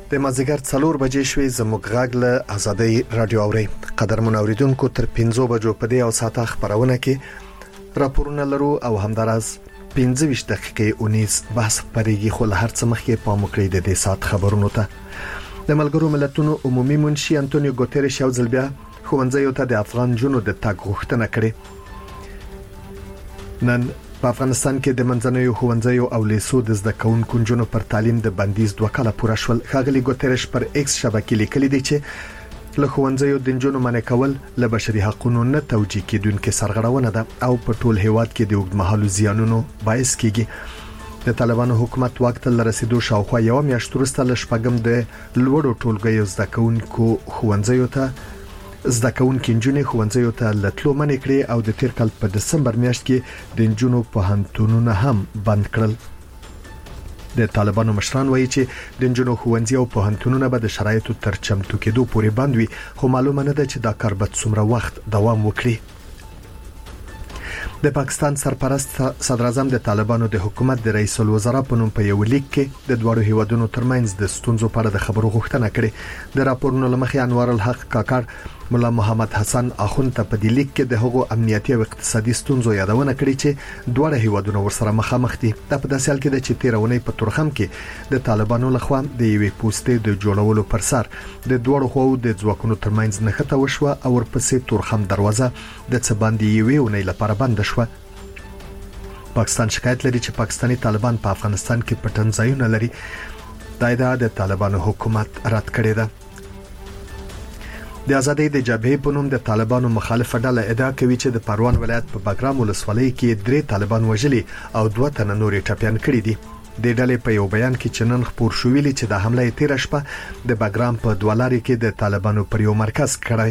د مازیګر 4 بجې شوې زموږ غږ له آزادۍ رادیو اوري قدرمن اوریدونکو تر 5 بجو په دې او ساعته خبرونه کې راپورونه لرو او همدارس 15 دقیقې 19 بحث پرېږي خو له هر څه مخکې پام وکړئ د دې ساعت خبرونو ته. د ملګرو ملتونو عمومي منشي انټونیو ګوتيريش یو ځل بیا ښوونځیو ته د افغان جنونو د تګ غوښتنه کړې. نن په افغانستان کې د منځنیو ښوونځیو او لیسو د زده کوونکو جنونو پر تعلیم د بندیز 2 کاله پوره شول. ښاغلي ګوتيريش پر ایکس شبکې لیکلي دي چې له ښوونځیو د جنونو منع کول له بشري حقوقو نه توجیه کېدونکې سرغړونه ده او په ټول هیواد کې د اوږدمهالو زیانونو باعث کیږي. د طالبانو حکومت وخت له رسیدو شاوخوا یو میاشت وروسته له شپږم د لوړو ټولګیو زده کوونکو ښوونځیو ته زده کوونکو انجونې ښوونځیو ته لټلو منع کړې او د تیر کال په دسمبر میاشت کې د انجونو پوهنتونونه هم بند کړل. د طالبانو مشران وایي چې د انجونو ښوونځي او پوهنتونونه به د شرایطو تر چمتو کېدو پورې بند وي خو معلومه نه ده چې دا کار به څومره وخت دوام وکړي. د پاکستان سرپرست صدر اعظم د طالبانو د حکومت د رئیس الوزرا په نوم په یو لیک کې د دوړو هیوادونو ترمنځ د ستونزو په اړه د خبرو غوښتنه کړې. د راپورونو لمخې انوار الحق کاکړ مولا محمد حسن اخوند ته په دې لیک کې د هغو امنیتي او اقتصادي ستونزو یادونه کړې چې دوړو هیوادونو ورسره مخامخ دي. دا په داسې حال کې چې تیرونې په تورخم کې د طالبانو لخوا د یوې پوسټې د جوړولو پر سر د دوړو خو د ځواکونو ترمنځ نښته وشوه او ورپسې تورخم دروازه د څه باندې یوې ونې لپاره بند شوه. پاکستان شکایت لري چې پاکستانی طالبان په افغانستان کې پټن ځایونه لري. دا ادعا د طالبانو حکومت رد کړې ده. د آزادۍ د جبهې په نوم د طالبانو مخالفه ډله ادعا کوي چې د پروان ولایت په بګرام ولسوالۍ کې 3 طالبان وژلي او 2 تنه نورې ټپيان کړي دي. د ډلې په یو بیان کې چنن خبر شوې چې د حمله تیر شپه د بګرام په دولاري کې د طالبانو پر یو مرکز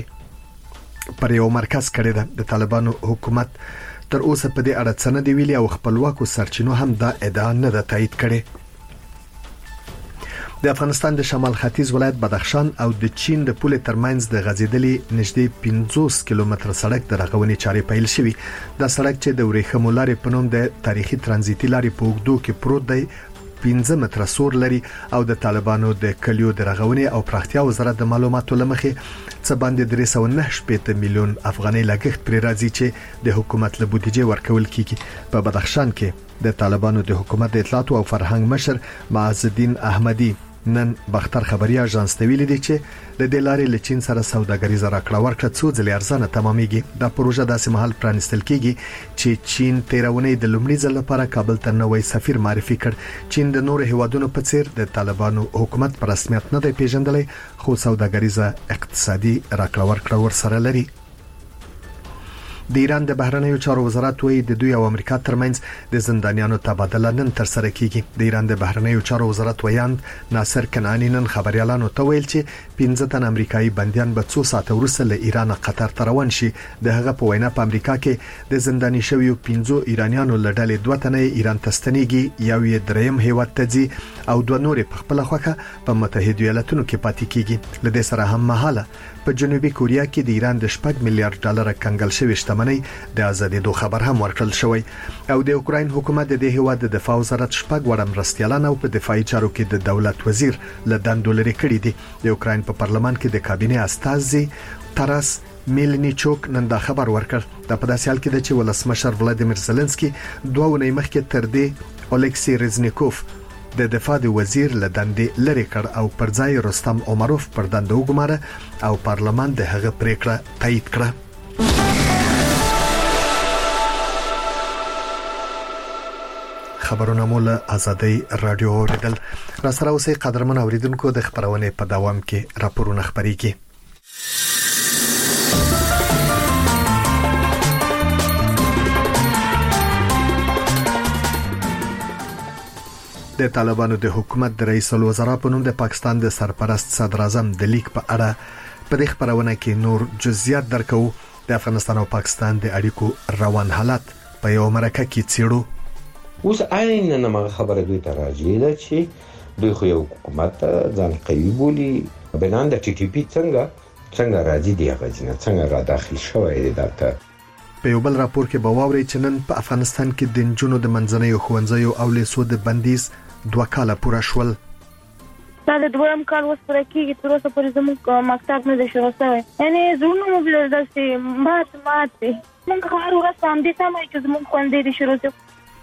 کړی ده. د طالبانو حکومت تر اوسه په دې اړه څه نه دی ویلي او خپلواکو سرچینو هم دا ادعا نه ده تایید کړې. د افغانستان د شمال ختیځ ولایت بدخشان او د چین د پولې ترمنځ د غځیدلې نږدې 50 کیلومتر سړک د رغونې چارې پیل شوې. دا سړک چې د ورېښمو لارې په نوم د تاریخي ترانزیتي لارې په اوږدو کې پروت دی 15 متره سور لري او د طالبانو د کلیو د رغونې او پراختیا وزارت د معلوماتو لمخې څه باندې 309 میلیون افغانۍ لګښت پر راځي چې د حکومت له بودیجې ورکول کیږي. په بدخشان کې د طالبانو د حکومت د اطلاعات او فرهنګ مشر معز الدین احمدی نن بختر خبري اژانس ته ویلي دي چې د دې لارې له چین سره سوداګریزه راکړه ورکړه څو ځلې ارزانه تمامېږي. دا پروژه داسې مهال پرانستل کیږي چې چین تیرونې د لومړي ځل لپاره کابل ته نوې سفیر معرفي کړ. چین د نور هیوادونو په څیر د طالبانو حکومت پر رسمیت نه دی پیژندلی خو سوداګریزه اقتصادي راکړه ورکړه ورسره لري. د ایران د بهرنیو چارو وزارت وایي د دوی او امریکا ترمنځ د زندانیانو تبادله نن تر سره کیږي. د ایران د بهرنیو چارو وزارت ویاند ناصر کنعانی نن خبريالانو ته ویل چې 15 تن امریکایي بنديان به 2 ساعته وروسته له ایران قطر ته روان شي. د هغه په وینا په امریکا کې د زنداني شویو 15 ایرانیانو له ډلې 2 تنه ایران ته ستنېږي، یو یې دریم هیواد ته ځي او 2 نور په خپل خوخه په متحده ایالاتونو کې پاتې کیږي. لدې سره هم مهاله په جنوبي کوریا کې د ایران د 8 میلیارډ ډالر کنګل شوی شتمنۍ د ازادېدو خبر هم ورکړل شوی او د اوکراین حکومت د هیواد د دفاع وزارت 6 وړ مرستيالان او په دفاعي چارو کې د دولت وزیر له دندو لري کړی دی. د اوکراین په پارلمان کې د کابینې استازي تراس میلنیچوک نن دا خبر ورکړ. د په داسې حال کې چې ولسمشر ولادیمیر زيلنسکي 2 ونې مخکې تر دې الیکسی رزنیکوف د دفاع د وزیر له دندې لري کړ او پر ځای رستم عمروف پر دنده وګماره او پارلمان د هغه پریکړه تایید کړه. خبرونه مول آزادۍ رادیو اوریدل. را سره اوسې قدرمن اوریدونکو د خبرونه په دوام کې راپورونه خبريږي. د طالبانو د حکومت د رئیس الوزرا په نوم د پاکستان د سرپرست صدر اعظم د لیک په اړه په دې خبرونه کې نور جزئیات درکو. د افغانستان او پاکستان د اړیکو روان حالت په یو مرکه کې څیړو. اوس عین نه ما خبره دوی ته راځي دا چې دوی خو یو حکومت ځان قوي بولي بنان د ټي ټي پی څنګه راځي دی غوښنه څنګه را داخل شوی دی داته. په یو بل راپور کې باوري چې نن په افغانستان کې د جنونو د منځنیو ښوونځیو او لیسو د بندیز 2 کاله پوره شول. دا د دویم کال اوس پوره کېږي تر اوسه پورې زموږ مکتب نه دی شروع شوی یعنې زړونه مو بیا داسې مات دي موږ هر ورځ په همدې تمه یو چې زموږ ښوونځی دې شروع شي.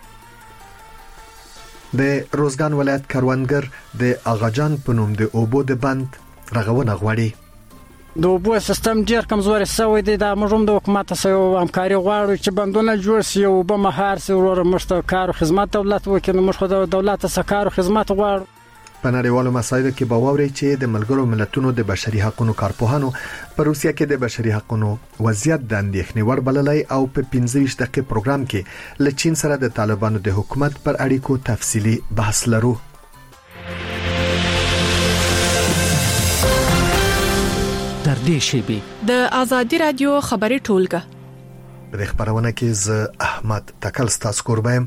د روزګان ولایت کروندګر د اغاجان په نوم د اوبو د بند رغونه غواړي. د اوبو سیستم ډیر کمزوري شوی دی. دا موږ هم د حکومت سره همکاري غواړو چې بندونه جوړ شي او اوبه مهار شي ورور مشته کار او خدمات دولت وکړي. موږ خو د دولت سره کار او خدمات غواړو. په نړیوالو مسایلو کې به واوري چې د ملګرو ملتونو د بشري حقوقو کارپوهانو په روسیه کې د بشري حقوقو وضعیت د اندېښنې وړ بللی او په 15 دقیقې پروګرام کې له چین سره د طالبانو د حکومت پر اړیکو تفصیلی بحث لرو. در دې شیبي د ازادي رادیو خبري ټولګه په خبرونه کې ز احمد تکل ستاسو قربایم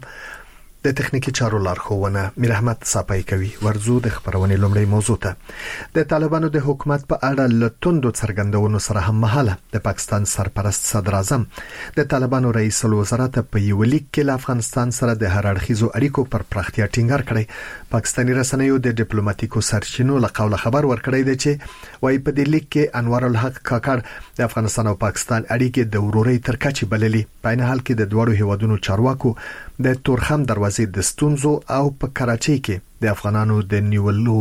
د تخنیکی چارو لارښوونه میر احمد صاحب کوي. ورزو د خبرونې لومړی موضوع ته د طالبانو د حکومت په اړه لټوندو څرګندونو سره هم مهاله د پاکستان سرپرست صدر اعظم د طالبانو رئیس الوزراء په یو لیک کې له افغانستان سره د هر اړخیزو اړیکو پر پراختیا ټینګار کړی. پاکستاني رسنیو د ډیپلوماټیکو سرچینو له قوله خبر ورکړی دی چې وايي په دې لیک کې انوار الحق کاکړ د افغانستان او پاکستان اړیکې د ورورۍ تر کچې بللي. په عین حال کې د دوړو هیوادونو چارواکو د تورخم دروازې د ستونزو او په کراچۍ کې د افغانانو د نیولو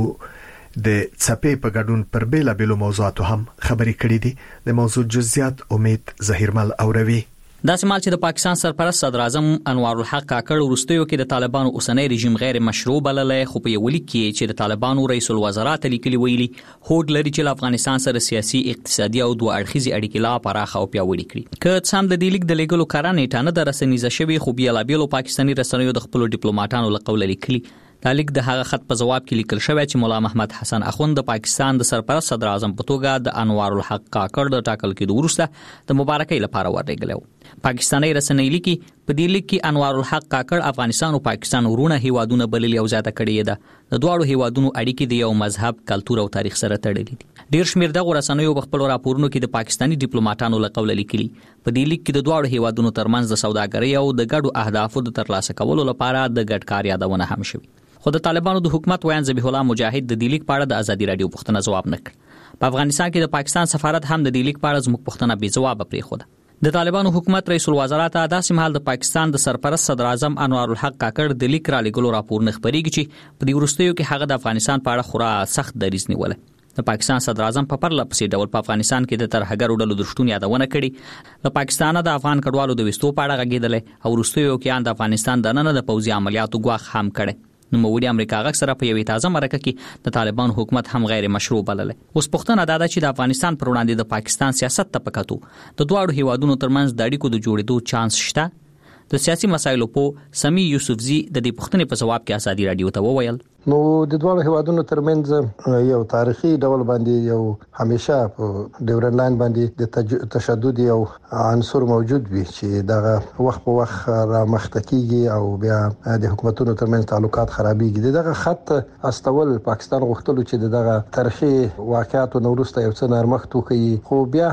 د چپې په ګډون پر بیلابېلو موضوعاتو هم خبرې کړې دي. د موضوع جزئیات امید ظهیرمل اوروي. دا سمال چې د پاکستان سرپرست صدر اعظم انوار الحق کاکړ وروستیو کې د طالبانو اوسنۍ رژیم غیر مشروع بللی، خو په یو لیک کې چې د طالبانو رئیس الوزراء ته لیکلي ویلي هوډ لري چې له افغانستان سره سیاسي، اقتصادي او دوه اړخیزې اړیکې لا پراخه او پیاوړې کړي. که څه هم د دې لیک د لیکلو کاره نیټه نه ده رسنیزه شوې، خو بیلابېلو پاکستاني رسنیو د خپلو ډیپلوماټانو له قوله لیکلي. دا لیک د هغه خط په جواب کې لیکل شوی چې مولا محمد حسن اخوند د پاکستان د سرپرست صدر اعظم په توګه د انوار الحق کاکړ د ټاکل کېدو وروسته د مبارکۍ لپاره ورلېږلی و. پاکستاني رسنۍ لیکي په دې لیک کې انوار الحق کاکړ افغانستان او پاکستان ورونه هیوادونه بللي او زیاته کړې ده. د دواړو هیوادونو اړیکې د یو مذهب، کلتور او تاریخ سره تړلې دي. ډیر شمېر دغه رسنیو په خپل راپورونو کې د پاکستاني ډیپلوماټانو له قوله لیکلي په دې لیک کې د دواړو هیوادونو ترمنځ د سوداګرۍ او د ګډو اهدافو د ترلاسه کولو لپاره د ګډ کار یادونه هم شوې. خو د طالبانو د حکومت ویان ذبیح الله مجاهد د دې لیک په اړه د ازادي رادیو پوښتنه ځواب نه کړ. په افغانستان کې د پاکستان سفارت هم د دې لیک په اړه زموږ پوښتنه بې ځوابه پرېښوده. د طالبانو حکومت رئیس الوزراء ته داسې مهال د پاکستان د سرپرست صدر اعظم انوار الحق کاکړ د لیک را لېږلو راپور نه خپرېږي چې په دې وروستیو کې هغه د افغانستان په اړه خورا سخت دریځ نیولی. د پاکستان صدر اعظم په پرله پسې ډول په افغانستان کې د ترهګرو ډلو د شتون یادونه کړې. له پاکستانه د افغان کډوالو د وستو په اړه غږېدلی او وروستیو کې د افغانستان دننه د پوځي عملیاتو ګواښ هم کړی. نوموړي امریکا غږ سره په یوې تازه مرکه کې د طالبانو حکومت هم غیر مشروع بللی. اوس پوښتنه دا ده چې د افغانستان پر وړاندې د پاکستان سیاست ته په کتو د دواړو هیوادونو ترمنځ د اړیکو د جوړېدو چانس شته؟ د سیاسي مسایلو په سمی یوسفزي د دې پوښتنې په جواب کې ازادي رادیو ته وویل نو د دوه هیوادونو ترمنځ یو تاریخي ډول باندې یو همیشه په ډیورن لاین باندې د تشدد یو عنصر موجود وي چې دغه وخت په وخت را مخته کیږي او بیا د حکومتونو ترمنځ تعلقات خرابېږي. دغه خط استول پاکستان غوښتلو چې دغه تاریخي واقعیتو نورسته یو څه نرمښت وکړي، خو بیا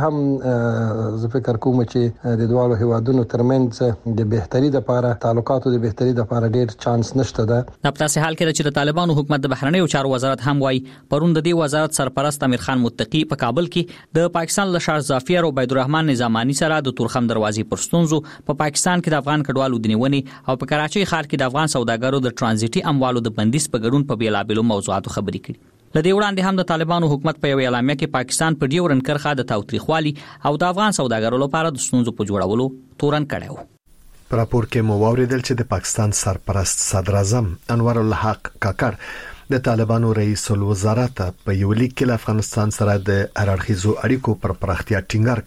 هم زه فکر کوم چې د دوه هیوادونو ترمنځ د بهتري لپاره تعلقاتو د بهتري لپاره ډیر چانس نشته ده. په داسې حال کې چې د طالبانو حکومت د بهرنیو چارو وزارت هم وايي پرون د دې وزارت سرپرست امیر خان متقی په کابل کې د پاکستان له شاه ظفر او عبید الرحمن نظامانی سره د تورخم دروازې پر ستونزو، په پاکستان کې د افغان کډوالو د نیونې او په کراچۍ ښار کې د افغان سوداګرو د ترانزیټي اموالو د بندیز په ګډون په بیلابېلو موضوعاتو خبرې کړي. لدې وړاندې هم د طالبانو حکومت په یو اعلامیه کې پاکستان پر ډیورن کرخه د تاوتریخوالي او د افغان سوداګرو لپاره د ستونزو په جوړولو تورن کړی و. په راپور کې مو واوریدل چې د پاکستان سرپرست صدر اعظم انوار الحق کاکړ د طالبانو رئیس الوزراء ته په یو لیک کې له افغانستان سره د هر اړخیزو اړیکو پر پراختیا ټینګار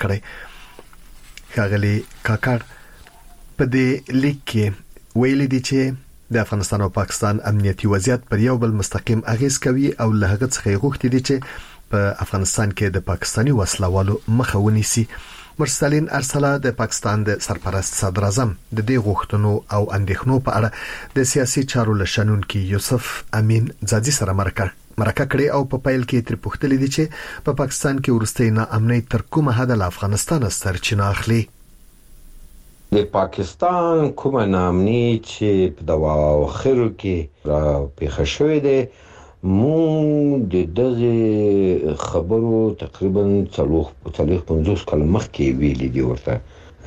کړی. ښاغلي کاکړ په دې لیک کې ویلي دي چې د افغانستان او پاکستان امنیتي وضعیت پر یو بل مستقیم اغیز کوي او له هغه څخه غوښتي دي چې په افغانستان کې د پاکستاني وسلوالو مخه ونیسي. مرسلین ارسلا د پاکستان د سرپرست صدر اعظم د دې غوښتنو او اندېښنو په اړه د سیاسي چارو لشنونکي یوسف امین ځاځي سره مرکه کړې او په پیل کې تر پوښتلې دي چې په پاکستان کې ورستۍ ناامنۍ تر کومه حد له افغانستان سرچینه اخلي. د پاکستان کومه ناامنۍ چې په دوا اخرو کې را پیښه شوې ده مونږ د دغه خبرو تقریبا 50 کال مخکې ویلي دي ورته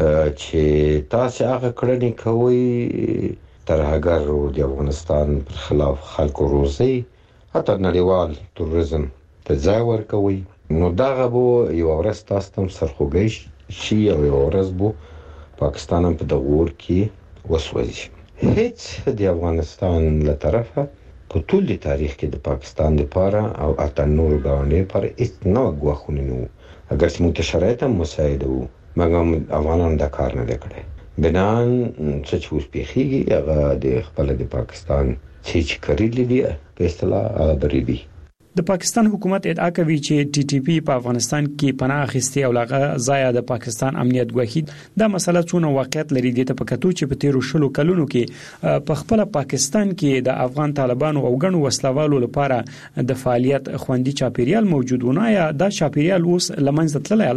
چې تاسو هغه کړنې کوي ترهګر د افغانستان پر خلاف خلکو روزي حتی نړیوال توریزم ته ځای ورکوي نو دغه بو یو ورځ تاسو تم سرخوږی شي او یو ورځ بو پاکستان په دغه ور کې وسوځي هیڅ د افغانستان له طرفه په ټول تاریخ کې د پاکستان لپاره او اته نور غاڼې پر هیڅ نو غوښونه نو اگر چې شرایط هم مساعد وو مګر افغانان د کار نه کړي بنان چې اوس پیخیږي هغه د خپل د پاکستان چې کړی دی په اصطلاح بریبي د پاکستان حکومت ادعا کوي چې ټي ټي پی په افغانستان کې پناه اخیستي او لغه ځای د پاکستان امنیت ګواښي دا مسله څونه واقعیت لري د پکاتو چې په 13 کلونو کې په خپل پاکستان کې د افغان طالبانو او غنو وسلوالو لپاره د فعالیت خوندي چاپیریال موجودونه یا دا چاپیریال اوس لمنځه تللی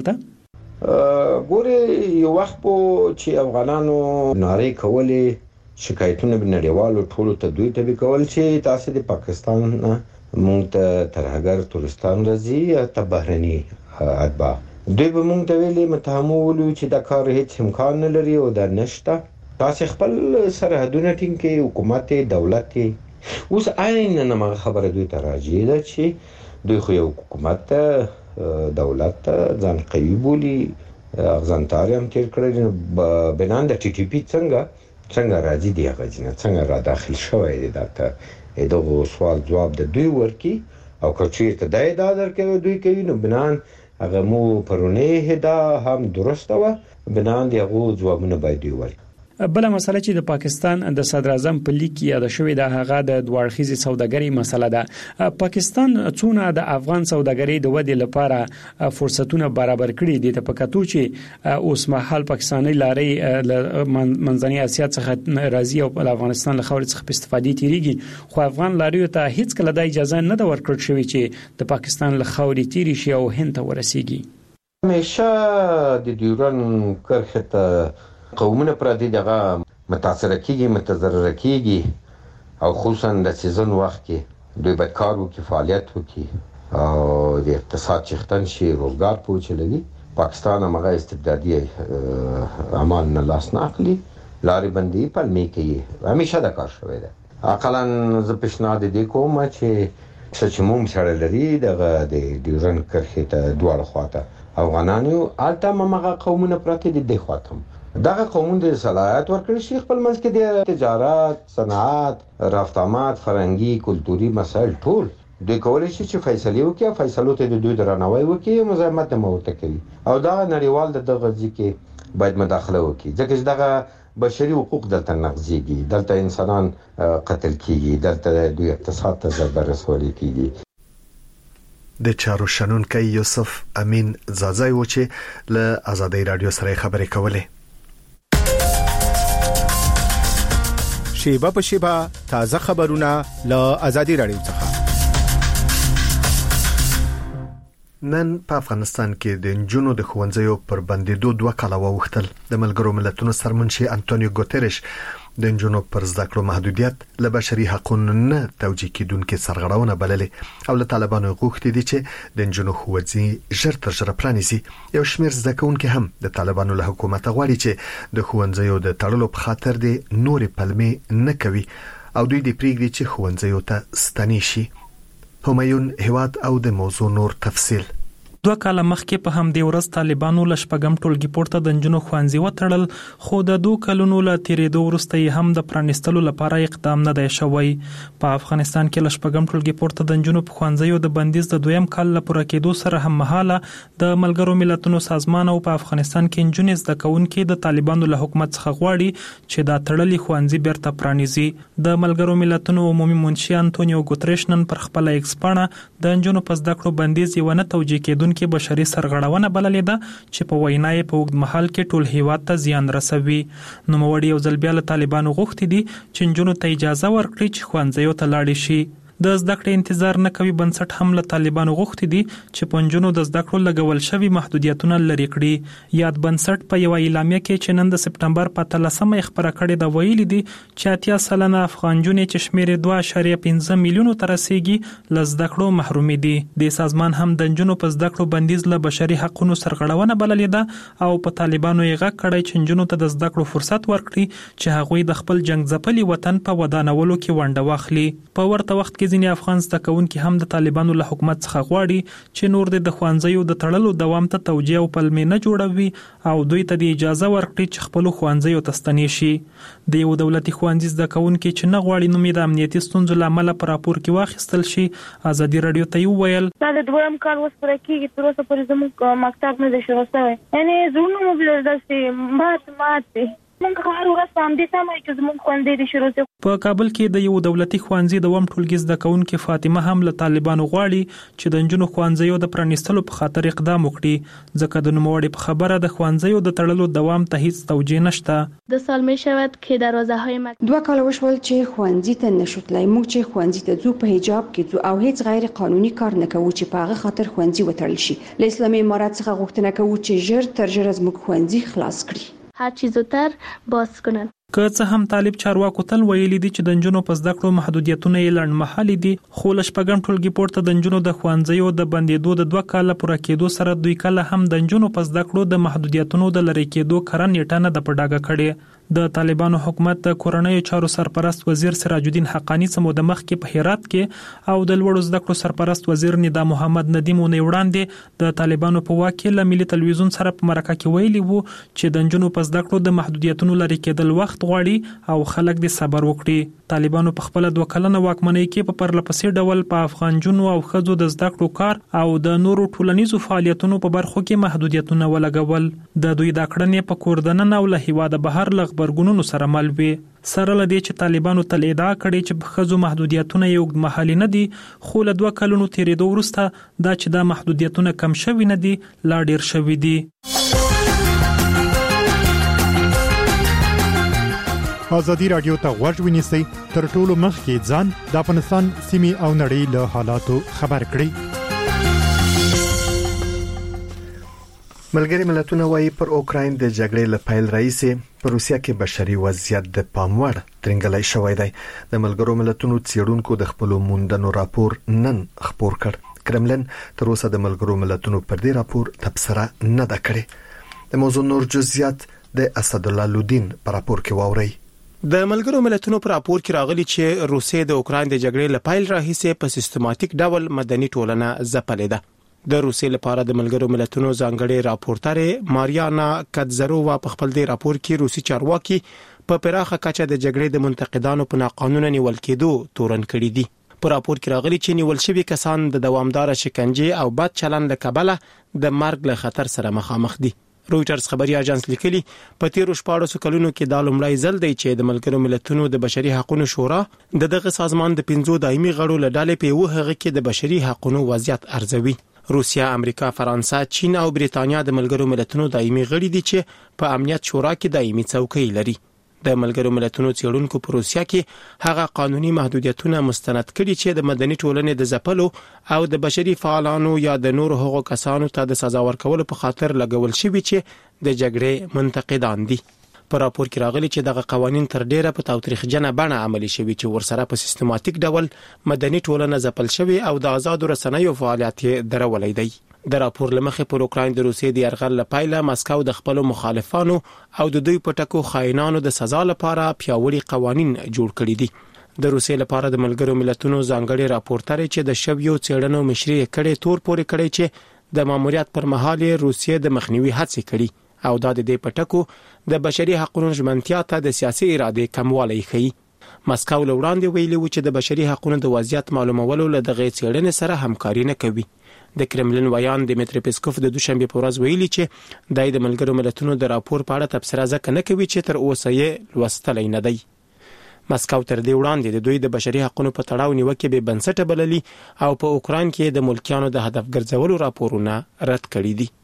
الته ګوره یو وخت چې افغانانو ناري کولې شکایتونه بنړیوالو ټولو ته دوی ته کول چې تاسو د پاکستان مونږ ته ترهګر تورستان راځي یا ته بهرني اتباع دوی به مونږ ته ویلي متهمولو چې دا کار هیڅ امکان نه لري او دا نشته تاسو خپل سرحدونه ټینګې حکومت دولت اوس عین نه خبره دوی ته راځي دا چې دوی خو یو حکومت دولت ځان قوي بولی ځانتاري هم تیر کړی بنان د ټي ټي پی څنګه راځي دی هغه څنګه را داخل شوی دی دا دغه سوال جواب د دوی ورکی او کچې ته دای دا درکوي دوی کوي نو بنان هغه مو پرونه هدا هم درسته و بنان دغه جوابونه باید ورکړي بل مسله چې د پاکستان د صدر اعظم په لیک یاد شوې ده هغه د دوړخیزي سوداګري مسله ده پاکستان څونه د افغان سوداګري د ودې لپاره فرصتونه برابر کړي دي ته پکاتو چې اوس مهال پاکستاني لارې منځنۍ اسیا څخه راځي او د افغانستان له خاورې څخه استفادې تیریږي خو افغان لارې ته هیڅ کله د اجازه نه د ورکړل شوی چې د پاکستان له خاورې تیری شي او هند ته ورسیږي همیشه د ډیورن کرښه ته قومونه پردي دغه متاثر کیږي متضرر کیږي او خصوصا د سیزن وخت کې دوی به کار وکړي فعالیت وکړي او د اقتصاد چختن شي روزګار پوچلوي پاکستان هغه استبدادي اعمال نه لاس نه اخلي لارې بندي پلمي کوي همیشه دا کار شوی دی اقلا ز پیشنهاد دي کوم چې موږ سره لري دغه د ډیورن کرښې ته دواړه خواته افغانانو الته مغه قومونه پراته دي د خواته دغه قومونه د صلاحیت ورکړي شي خپل منځ کې د تجارت صنعت رافتامات فرهنګي کلتوري مسایل ټول دوی کولای شي چې فیصله وکړي فیصلو ته د دوی درناوی وکړي مزاحمت نه ورته کوي او دا نړیوال دغه ځکه باید مداخله وکړي ځکه چې دغه بشري حقوق دلته نقضيږي دلته انسانان قتل کیږي دلته دوی اقتصاد ته ضرر رسولي کیږي د چارو شنونکي یوسف امین زازای و چې له آزادۍ رادیو سره خبرې کولې شیبه په شیبه تازه خبرونه له آزادۍ رادیو څخه نن په افغانستان کې د جنونو د خوندزیو پر بندیدو 2 کاله وختل د ملګرو ملتونو سرمنشي انټونیو ګوتریش د جنونو پر زده کړو محدودیت له بشري حقوقو نه توجیه کیدونکو سرغړونه بللې او له طالبانو غوښتي دي چې د جنونو خوځي ژر تر ژره پلانیزي یو شمېر زده کوونکي هم د طالبانو له حکومت غواړي چې د خوندزیو د تړلو په خاطر د نوري پلمې نه کوي او دوی د پریږدي چې خوندزیو ته ستنی شي همایون هواد او د موضوع نور تفصیل 2 کاله مخکې په همدې ورځ طالبانو له شپږم ټولګي پورته د نجونو ښوونځي وتړل خو د 2 کلونو له تیریدو وروسته هم د پرانیستلو لپاره اقدام نه دی شوی په افغانستان کې له شپږم ټولګي پورته د نجونو په ښوونځیو د بندیز د 2م کال لپاره کېدو سره هم مهاله د ملګرو ملتونو سازمان او په افغانستان کې نجونې زده کوونکي د طالبانو له حکومت څخه غواړي چې دا تړلي ښوونځي بیرته پرانیزي د ملګرو ملتونو عمومي منشي انټونیو ګوتریش نن پر خپل ایکس پاڼه د نجونو په زده کړو بندیز یو نه توجیه کېدونکي بشري سرغړونه بللې ده چې په وینای په وګد محل کې ټول هیواد ته زیان رسوي نو موړي یو ځل بیا له طالبانو غوښتي دي چې نجونو ته اجازه ورکړي چې ښوونځیو ته لاړ شي د زده کړې انتظار نه کوي بنسټ هم له طالبانو غوښتي دي چې پنځونو د زده کړو لګول شوی محدودیتونه لري کړي. یاد بنسټ په یو اعلامیه کې چې نن د سپټمبر په 13مه خبره کړې دا ویلي دي چې 80% افغان جنې چې شمیر 2.5 میلیونو تر رسیدي ل زده کړو محروم دي. د سازمان هم د جنونو په زده کړو بندیز له بشري حقوقو سرغړونه بللې ده او په طالبانو یې غږ کړی چې جنونو ته د زده کړو فرصت ورکړي چې هغوی د خپل جنگ ځپلي وطن په ودانولو کې ونډه واخلي. په ورته وخت کې ځینې افغان زده کوونکي هم د طالبانو له حکومت څخه غواړي چې نور د ښوونځیو د تړلو دوام ته توجیه او پلمې نه جوړوي او دوی ته د اجازه ورکړي چې خپل ښوونځیو ته ستنې شي. د یو دولتي ښوونځي زده کوونکي چې نه غواړي نوم یې د امنیتي ستونزو له امله په راپور کې واخیستل شي ازادي رادیو ته وویل دا د دویم کال اوس پوره کېږي تر اوسه پورې زموږ مکتب نه دی شروع شوی. یعنې زړونه مو بیا داسې مات دی. موږ هر ورځ په همدې تمه چې زموږ ښوونځی دې شروع شي. په کابل کې د یو دولتي ښوونځي دویم ټولګي زده کوونکې فاطمه هم له طالبانو غواړي چې د نجونو ښوونځیو د پرانیستلو په خاطر اقدام وکړي ځکه د نوموړي په خبره د ښوونځیو د تړلو دوام ته هیڅ توجیه نشته. دو سال می شود که دروازه‌های مکتب 2 کال وشول چې ښوونځي ته نشو تلای. موږ چې ښوونځي ته ځو په حجاب کې ځو او هیڅ غیر قانوني کار نه کوو چې په هغه خاطر ښوونځي وتړل شي. له اسلامي امارت څخه غوښتنه کوو چې ژر تر ژره زموږ ښوونځي خلاص کړي. هر چی زودتر باز کنن. که څه هم طالب چارواکو تل ویلي دي چې د نجونو په زده کړو محدودیتونه یې لنډمهالي دي خو له شپږم ټولګي پورته د نجونو د ښوونځیو د بندېدو د 2 کال پوره کېدو سره دوی کله هم د نجونو په زده کړو د محدودیتونو د لری کېدو کړه نیټه نه د پډاګه کړي. د طالبانو حکومت د کورنیو چارو سرپرست وزیر سراج الدین حقانی سمو د مخ کې په هرات کې او د لوړو زده کړو سرپرست وزیر ندا محمد ندیم ونې وړاندې د طالبانو په واکه له ملي تلویزیون سره په مرکه کې ویلي وو چې د نجونو په زده کړو د محدودیتونو لری کېدل وخت غواړي او خلک دې صبر وکړي. طالبانو په خپل 2 کلنه واکمنۍ کې په پرلپسې ډول په افغان جنو او خزو د زده کړو کار او د نورو ټولنیزو فعالیتونو په برخو کې محدودیتونه ولګول. د دوی د کړنې په کوردنن او له هیواده بهر لغبرګونونو سره مل وي. سره لدی چې طالبانو تل ادعا کړې چې په خزو محدودیتونه یو محلي نه دي خو له 2 کلونو تیریدو وروسته دا چې دا محدودیتونه کم شوي نه دي لا ډیر شوي دي. ازادي رادیو ته غوږ ونیسئ تر ټولو مخکې ځان د افغانستان سیمې او نړۍ له حالاتو خبر کړئ. ملګری ملتونه وايي پر اوکراین د جګړې له پیل راځي په روسیا کې بشري وضعیت د پاموړ ترنګلای شوی دی. د ملګرو ملتونو څېړونکو د خپل موندنو راپور نن خپور کړ. کرملن تر اوسه د ملګرو ملتونو پر دې راپور تبصره نه ده کړې. د موضوع نور جزئیات د اسد الله لودین پر راپور کې واوري. د ملګرو ملتونو پر راپور کې راغلي چې روسیه د اوکراین د جګړې له پیل راهیسې په سیستماتیک ډول مدني ټولنه ځپلې ده. د روسیې لپاره د ملګرو ملتونو ځانګړي راپورټر ماریانا کاتزرووا په خپل دی راپور کې روسي چارواکي په پراخه کچه د جګړې د منتقدانو په ناقانونه نیول کېدو تورن کړي دي. په راپور کې راغلي چې نیول شوي کسان د دوامدار شکنجې او بد چلند له کبله د مرګ له خطر سره مخامخ دي. رويټرز خبري اژانس لیکلي په تیرو 14 کلونو کې د لومړی ځل دی چې د ملګرو ملتونو د بشري حقوقو شورا دغه سازمان د 15 دایمي غړو له ډلې په وهغه کې د بشري حقوقو وضعیت ارزوي. روسیا، امریکا، فرانسه، چین او بریتانیا د ملګرو ملتونو دایمي غړي دي چې په امنیت شورا کې دایمي څوکۍ لري. د ملګرو ملتونو څېړونکو په روسیا کې هغه قانوني محدودیتونه مستند کړي چې د مدني ټولنې د ځپلو او د بشري فعالانو یا د نورو هغو کسانو ته د سزا ورکولو په خاطر لګول شوي چې د جګړې منتقدان دي. په راپور کې راغلي چې دغه قوانين تر ډیره په تاوتریخجنه بڼه عملي شوي چې ورسره په سیستماتیک ډول مدني ټولنه ځپل شوي او د آزاد رسنیو فعالیت درولې دی. د راپور لمخې پر اوکراین د روسیې د یرغل لپاره مسکو د خپل مخالفانو او د دوی په ټکو خاینانو د سزا لپاره پیاوړي قوانين جوړ کړي دي. د روسیې لپاره د ملګرو ملتونو ځانګړي راپورټر چې د شویو څېړنو مشري کړي تور پورې کړي چې د ماموریت پر مهال روسیې د مخنیوي هڅې کړي او دا د دې پټکو د بشري حقوقو ژمنتیا ته د سیاسي اراده کموالی ښيي. مسکو له وړاندې ویلي و چې د بشري حقوقو د وضعیت معلومولو له دغه څېړنې سره همکاري نه کوي. د کرملن ویان دمیتری پیسکوف د دوشنبه په ورځ ویلي چې د ملګرو ملتونو د راپور په اړه تبصره ځکه نه کوي چې تر اوسه یې لوستلای نه دی. مسکو تر دې وړاندې د دوی د بشري حقوقو په تړاو نیوکه به بنسټه بللي او په اوکراین کې د ملکیانو د هدف ګرځولو راپورونه رد کړي دي.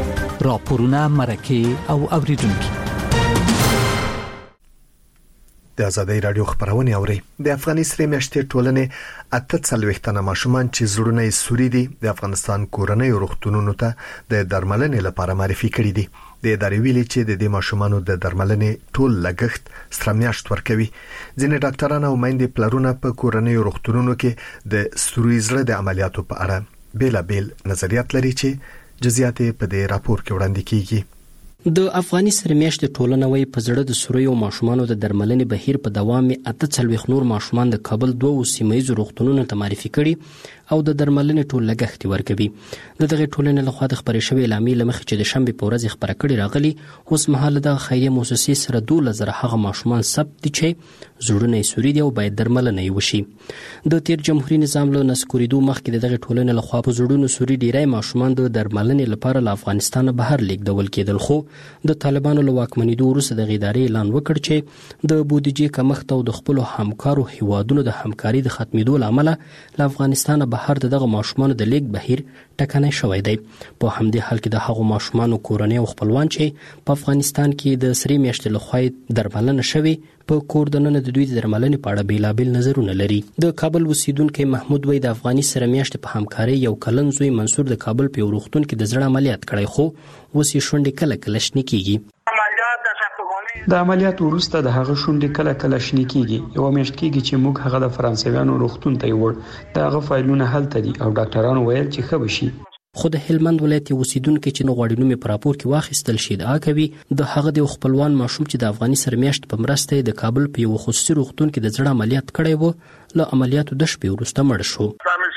راپورونه مرکه او اوریدونکو د ازادۍ رادیو خبرونه اوري. د افغاني سره میاشتې ټولنې 48 تنه ماشومان چې زړونه یې سوري دي د افغانستان کورنۍ روغتونونو ته د درملنې لپاره معرفي کړي دي. د ادارې ویلي چې د دې ماشومانو د درملنې ټول لګښت سره میاشت ورکوي. ځینې ډاکټرانو او میندې پلرونه په کورنۍ روغتونونو کې د سوري زړه د عملیاتو په اړه بیلابیل نظریات لري چې جزئیات په دې راپور کې وړاندې کیږي. د افغاني سرمیاشت ټولنوي په زړه د سوریو ماشومانو د درملنې بهیر په دوام 48 نور ماشومان د کابل 2 سیمایي روغتونونو ته معرفي کړي او د درملنې ټول لګښت ورکوي. دغه ټولنې لخوا د خبرې شوی اعلامیه لمخ چې د شنبه په ورځ خبره کړي راغلي اوس مهال د خیریه مؤسسې سره 2000 هغه ماشومان ثبت دي چې زړونه سوري دي او باید درملنه وشي. د تیر جمهوریت نظام له نسکوریدو مخکې دغه ټولنې لخوا په زړونو سوري ډیری ماشومان د درملنې لپاره له افغانستان بهر لیږدول کېدل، خو د طالبانو له واکمنېدو وروسته د ادارې اعلان وکړ چې د بودیجې کمښت او د خپل همکارو هیوادونو د همکاري د ختمېدو لامل له افغانستان بهر دغه ماشومان د لیک بهیر ټکنی شوی دی. په همدې حال کې د هغو ماشومان کورنۍ او خپلوان چې په افغانستان کې د سری میاشتې لخوا درملنه شوی په کور دننه د دوی د درملنې په اړه بیلابل نظرونه لري. د کابل اوسیدونکو محمود وای د افغاني سره میاشتې په همکاري یو کلن زوی منصور د کابل په روغتون کې د زړه عملیات کړی، خو اوس یې شونډې کله کله شنې کیږي. د عملیات وروسته د هغه شونډې کله کله شنې کیږي. یو میاشت کیږي چې موږ هغه د فرانسویانو روغتون ته یوړ. د هغه فایلونه هلته دي او ډاکټرانو ویل چې ښه بشي. خو د هلمند ولایت اوسیدونکو چې نو غواړي نوم په راپور کې واخیستل شي دا کوي د هغه د خپلوان ماشوم چې د افغاني سرمیاشت په مرسته د کابل په یو خصوصي روغتون کې د زړه عملیات کړی و، له عملیاتو د شپې وروسته مړ شو.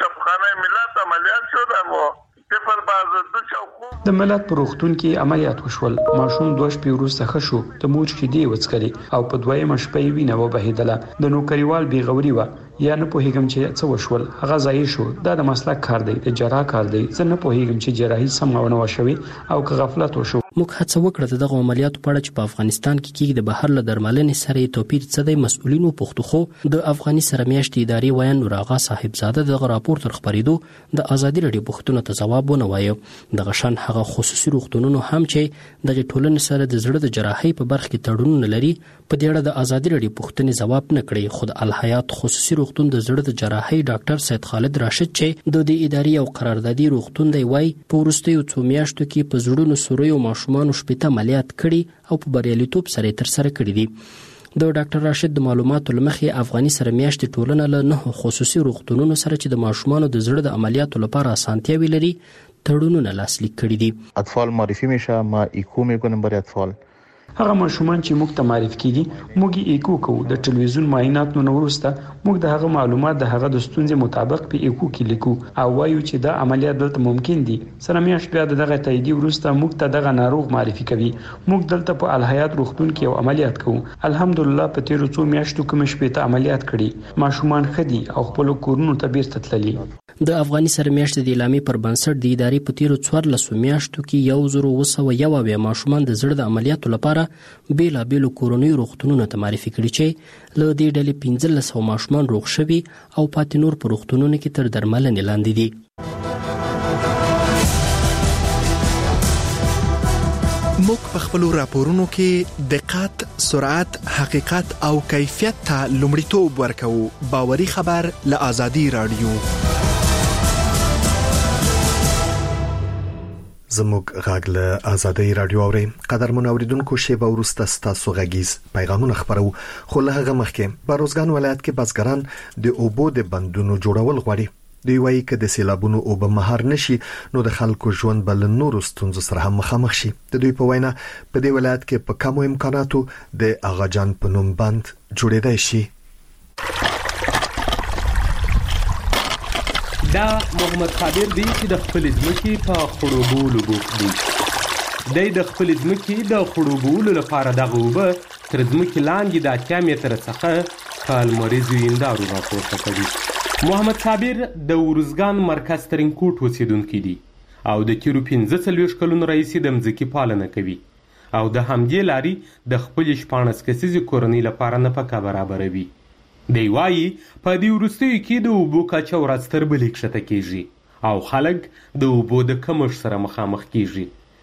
د ملت په روغتون کې عملیات وشول. ماشوم 2 شپې وروسته ښه شو. د مور شیدې وڅکلې او په دویمه شپه یې وینه وبهیدله. د نوکریوال بیغوري و یا نه پوهیږم چې څه وشول. هغه ځای شو. دا د مسلک کار دی، د جراح کار دی. زه نه پوهیږم چې جراحي سمونه وشوي او که غفلت وشو. موږ هڅه وکړه دغه عملیاتو په اړه چې په افغانستان کې کېږي د بهر له درملنې سره توپیر څه دی مسؤلینو پوښتنه، خو د افغاني سرمیاشت ادارې وایي نور آغا صاحبزاده دغه راپور تر خبرېدو د ازادي رادیو پوښتنو ته ځواب ونه وایي. دغه شان هغه خصوصي روغتونونو هم چې دغه ټولنې سره د زړه د جراحي په برخه کې تړونونه لري په دې اړه د ازادي رادیو پوښتنې ځواب نه کړي. خود الحیات خصوصي روغتون د زړه د جراحي ډاکټر سید خالد راشد چې د دې ادارې او قراردادي روغتون دی وای په وروستیو 2 میاشتو کې په زړونو سوریو ماشومان شپږ عملیات کړي او په بریالیتوب سره تر سره کړي دي. د ډاکټر راشد د معلوماتو لمخې افغاني سرمیاشت ټولنه له 9 خصوصي روغتونونو سره چې د ماشومانو د زړه د عملیاتو لپاره اسانتیاوي لري تړونونه لاسلیک کړي دي. اطفال معرفی میشه، ما ایکو میکنم برای اطفال. هغه ماشومان چې موږ ته معرفي کیږي موږ ایکو کوو. د ټلویزیون معایناتو نه وروسته موږ د هغه معلومات د هغه د ستونزې مطابق په ایکو کې لیکو او وایو چې دا عملیات دلته ممکن دي. سره میاشت بیا دغه تایید وروسته موږ ته دغه ناروغ معرفي کوي. موږ دلته په الحیات روغتون کې یو عملیات کوو. الحمدلله په تیرو 2 میاشتو کې مې شپې ته عملیات کړي. ماشومان خدي او خپل کورونو ته بیرته تللي. د افغاني سرمیاشت د اعلامي پر بنسټ د ادارې په تیرو 14 میاشتو کې 1901 ماشومان د زړه د عملیاتو لپاره بیلابیلو کورنۍ روغتونونو ته معرفي کړي چې له دې ډلې 1500 ماشومان روغ شوي او پاتې نور په روغتونونو کې تر درملنې لاندې دي. موږ په خپل راپورونو کې دقت، سرعت، حقیقت او کیفیت ته لومړیتوب ورکوو. باوري خبر له ازادي رادیو. زموږ غږ له ازادي رادیو اوري. قدرمن اوریدونکو شیبه ورسته ستاسو غږیز پیغامونه خبرو. خو له هغه مخکې په روزګان ولایت کې بزګران د اوبو د بندونو جوړول غواړي. دوی وایي چې د سیلابونو اوبه مهار نشي نو د خلکو ژوند بل نور ستونزو سره هم مخامخ شي. د دوی په وینا په دې ولایت کې په کمو امکاناتو د اغاجان په نوم بند جوړېدای شي. دا محمد خابر دی چې د خپل ځمکې په خړوبولو بوخت دی. د خپل ځمکې د خړوبولو لپاره دغه اوبه تر ځمکې لاندې د 80 متره څخه په لمریزو هندارو راپورته کوي. محمد صابر د ورزګان مرکز ترینکوټ اوسیدونکی دی او د تیرو 15 کلونو راهیسې د ځمکې پالنه کوي او د همدې لاري د خپل 14 کسیزې کورنۍ لپاره نفقه برابروي. دی وایي په دې وروستیو کې د اوبو کچه ورځ تر بلې کښته کیږي او خلک د اوبو د کمښت سره مخامخ کیږي.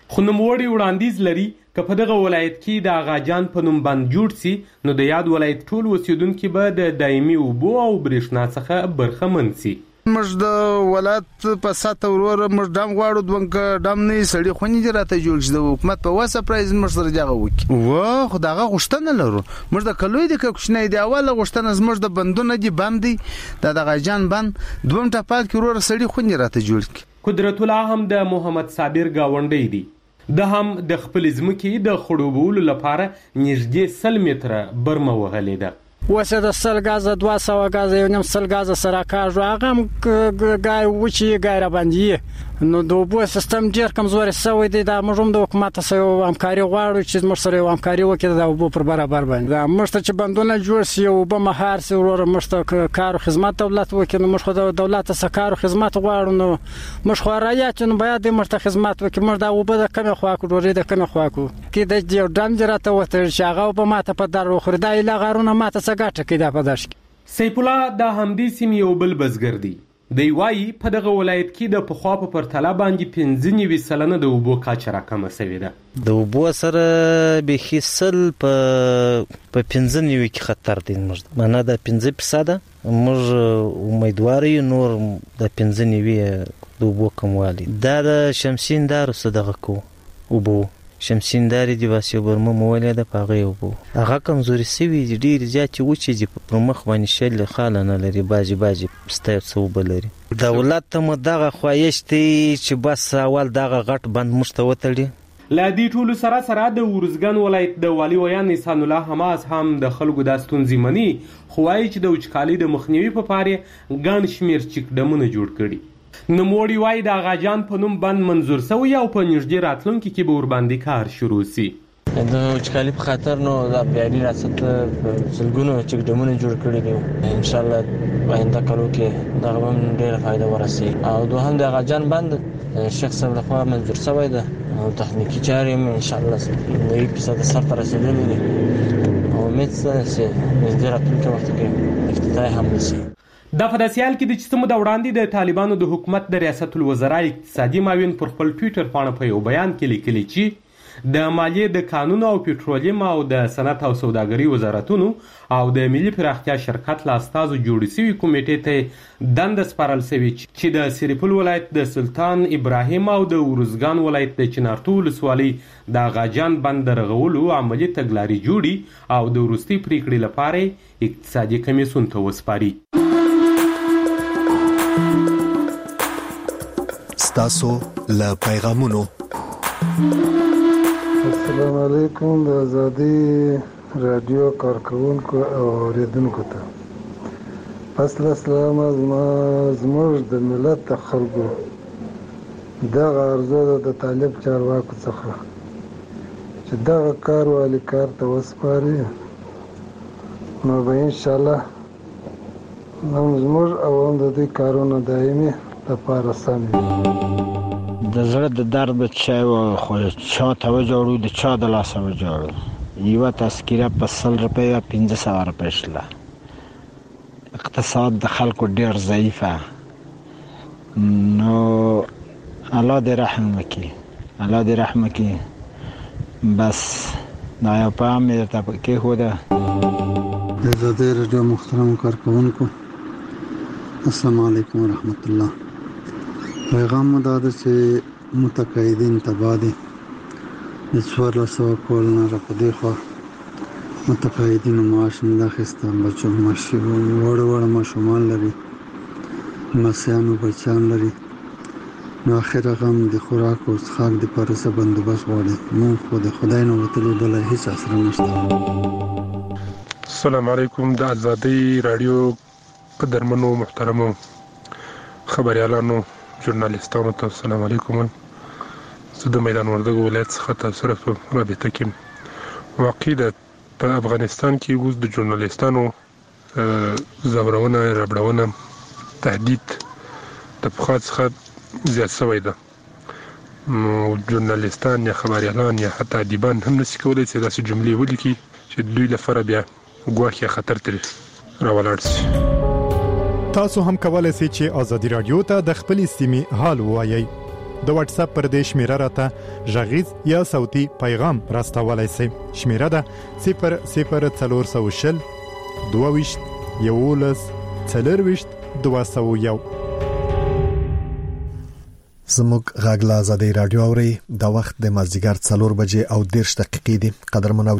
خو نوموړي وړاندیز لري که په دغه ولایت کې د اغاجان په نوم بند جوړ سي نو د یاد ولایت ټول اوسیدونکي به د دایمي اوبو او برېښنا څخه برخمن سي. موږ د ولایت په ساته ورور موږ ډام غواړو دوه ډام نه سړي خونی راته جوړ شي د حکومت په واسه پرایز موږ سره جګه وکي و خدای غوښتنه لرو موږ د کلوې د کوښنې دی اوله غوښتنه زموږ د بندونه دي باندې د اغاجان بند دوه ټاپات کې ورور سړي خونی راته جوړ کی. قدرت الله هم د محمد صابر گاونډی دی. د هم د خپل ځمکې د خړوبولو لپاره نږدې 100 متره برمه وهلې ده. وسه د سل غاز 200 غاز یو نیم سل غاز سره کاږو هغه ګای وچی ګای را باندې نو د اوبو سیستم ډیر کمزوري شوی دی د موږ د حکومت سره همکاري غواړو چې موږ سره همکاري وکړي د اوبو پر برابر باندې موږ ته چې بندونه جوړ شي او به مهار سي ورور موږ ته کار خدمت دولت وکړي موږ خو د دولت سره کار خدمت غواړو نو موږ خو راځي چې باید موږ ته خدمت وکړي موږ د اوبو د کمه خوا کو ډوري د کمه خوا کو کې د یو ډام جراته وته چې هغه به ماته په در خوردا اله غارونه ماته څنګه ټکی دا پداش. سیف الله د همدې سیمې یو بل بزګر دی. دی وایي په دغه ولایت کې د پخوا په پرتله باندې 95% د اوبو کچه راکمه شوې ده. د اوبو سره به خیسل په 95 کې خطر دی موږ معنا د 5% موږ امیدوار یو نور د 95 د اوبو کموالی دا د شمسیندار صدقه کو اوبو شمسینداري دی واسه برمه مولې د پاغه اوبو هغه کمزوري سوي ډیر زیات وچې دي په مخ باندې شل خاله نه لري باجی ستایو څو بلري دولت ته دغه خوایش دی چې بس اول دغه غټ بند مستوتړي. لا دې ټولو سره د ورزګان ولایت د والي ویان نسان الله حماس هم د خلکو د ستونزې مني خو وايي چې د وچکالۍ د مخنیوي په پاره ګڼ شمیر چکډمونه جوړ کړي. نوموړي وایي د اغاجان په نوم بند منظور شوی او په نږدې راتلونکي کې به ورباندې کار شروع سي. د وچکالۍ په خاطر نو د بهري ریاست سلګونو چکډمونه جوړ کړي دي ان شاء الله آینده کلو کې دغه هم ډېره فائدہ ورسي او دوهم د اغاجان بند شیخ صاحب لخوا منظور شوی ده او تخنیکی چارې هم ان شاء الله 90% سر ته رسیدلي دي او امید سره چې نږدې راتلونکي وخت کې افتتاح هم وشي. دا په داسې حال کې د چې د وړاندې د طالبانو د حکومت د ریاست الوزرا اقتصادي معاون پر خپل ټویټر پاڼه په یو بیان کې لیکلي چې د مالیې د قانون او پټرولیم او د صنعت او سوداګرۍ وزارتونو او د ملي پراختیا شرکت له استازو جوړې شوي کمیټې ته دنده سپارل شوې چې د سرپل ولایت د سلطان ابراهیم او د ورزګان ولایت د چنارتو ولسوالۍ د اغاجان بند رغولو عملي تګلارې جوړي او د وروستۍ پریکړې لپاره اقتصادي کمیسیون ته وسپاري. تاسو له پیغامونو السلام علیکم د ازادي رادیو کارکونکو او اوریدونکو ته فصل سلام زموږ د ملت خلکو دغه ارزو د طالب چارواکو څخه چې دغه کار والی کار ته وسپاري نو به ان شاء الله زموږ او د دې کارونو دایمي لپاره سم د زړه د درد چا خو چا ته وجوړو د چا د لاس وجوړو یو تذکره په 100 روپۍ یا 1500 روپۍ شله اقتصاد د خلکو ډیر ضعیفه نو الله دې رحم وکړي بس دا یو پام دې ته کې هو ده د دې رادیو محترم کارکونکو السلام علیکم ورحمت الله. پیغام مو دا ده چې متقاعدین تبادی د 1400 کال نه راپدې خو متقاعدین معاش نه اخیسته بچو ماشي وړ ماشومان لري مسیانو بچان لري نو اخر غم د خوراک او څښاک د پرسه بندوبست غواړي مونږ خو د خدای نه وتلی بل هیڅ اثر نشته. السلام علیکم د ازادي رادیو قدرمنو محترمو خبريالانو ژورنالیستانو ته السلام علیکم. زه د میدان وردګو ولایت څخه تاسو سره رابطه کوم. واقعي ده په افغانستان کې اوس د ژورنالیستانو زورونه ربړونه تهدید د پخوا څخه زیات شوی ده. ژورنالیستان یا خبريالان یا حتی ادیبان هم نشي کولای چې داسې جملې ولیکي چې دوی لپاره بیا ګواښ خطر تر راولاړ شي. تاسو هم کولای شئ چې ازادي رادیو ته د خپل سیمې حال ووایي. د واتس اپ پر دې شمیره راته ژغیز یا صوتي پیغام راستولای شئ. شمیره ده 00420 22 11 4 زموږ غاګلا آزادۍ رادیو اوري د وخت د مازیګر 4 بجې او 10 دقیقې دي. قدرمن